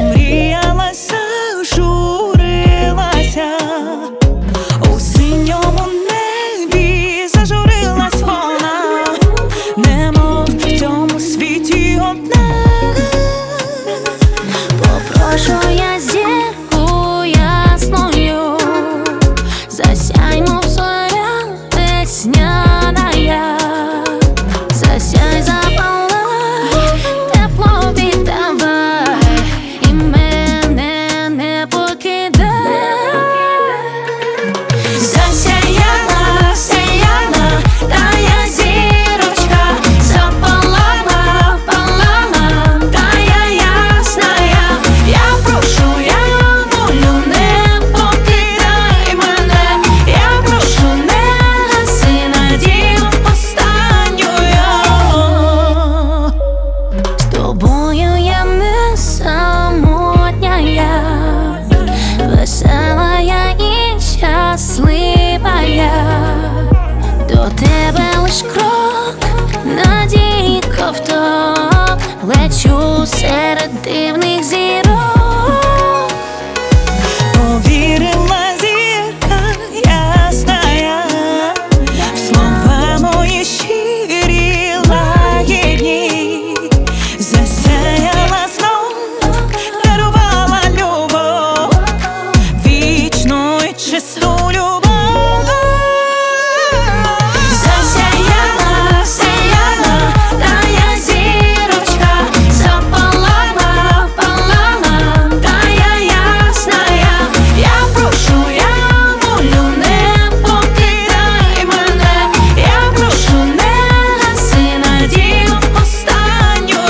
замріялася, журилася, у синьому небі зажурилась вона, немов в цьому світі одна. Попрошу я зірку ясною, засяй, мов зоря весняная, засяй, запалай, тепло віддавай, і мене не покидай. Засяяла, сяяла, тая зірочка, запалала, палала, тая ясная. Я прошу, я молю, не покидай мене, я прошу, не гаси надію останньою. З тобою я не самотня, я весела я і щаслива я. До тебе лиш крок, надії ковток, лечу серед дивних зірок. Повірила зірка ясная в слова мої щирі, лагідні, засяяла знов, дарувала любов, вічну і чисту любов. Засяяла, сяяла, тая зірочка, запалала, палала, тая ясная. Я прошу, я молю, не покидай мене, я прошу, не гаси надію останньою.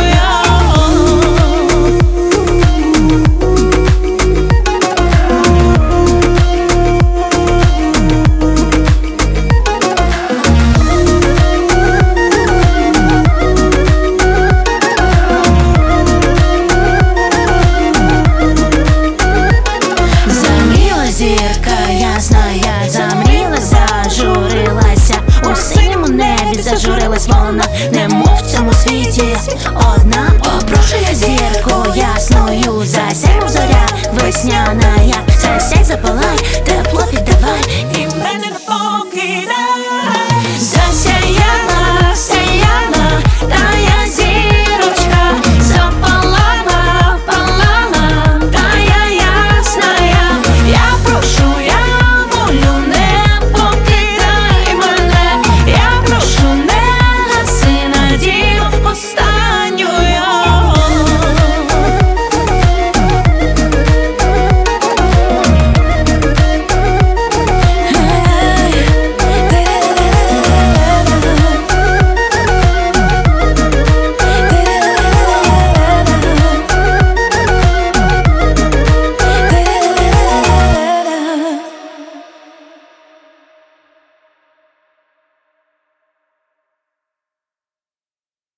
Замріла зірка ясная, замріла, зажурилася, у синьому небі зажурилась вона, немов в цьому світі одна. Попрошу я зірку ясною, засяй, мов зоря весняна.